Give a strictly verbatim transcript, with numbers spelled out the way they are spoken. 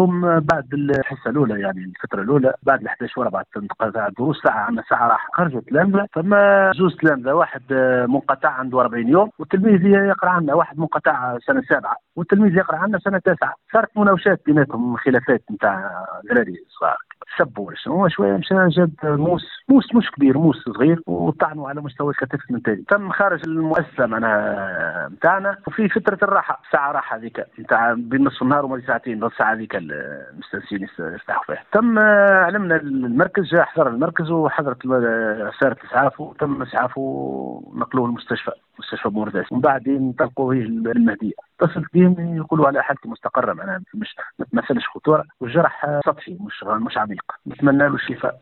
اليوم بعد الحصه الاولى، يعني الفتره الاولى بعد الحداش وربع تاع الدروس ساعه عندنا ساعه راح خرجوا تلامذه، فما زوز تلامذه، واحد منقطع عنده أربعين يوم والتلميذ يقرا عندنا، واحد منقطع سنه سابعه والتلميذ يقرا عندنا سنه تاسعه. صارت مناوشات بيناتهم، خلافات نتاع ذراري صغار، سبوا هو شويه مشى جاب موس موس مش كبير، موس صغير، وطعنوا على مستوى الكتف من تاني. تم خارج المؤسسه معناها نتاعنا، وفي فتره الراحه ساعه راحه هذيك نتاع بين نصف النهار وما ساعتين، نص ساعه هذيك المستانسين يرتاحوا فيها. تم علمنا المركز، جاء حضر المركز وحضرت سياره الاسعاف، وتم اسعافه ونقلوه المستشفى مستشفى بورداس، ومن بعد انطلقوا به المهديه. اتصلت بهم يقولوا على حالتي مستقره، معناها مش ما تمثلش خطوره، والجرح سطحي مش مش عميق، نتمنى له الشفاء.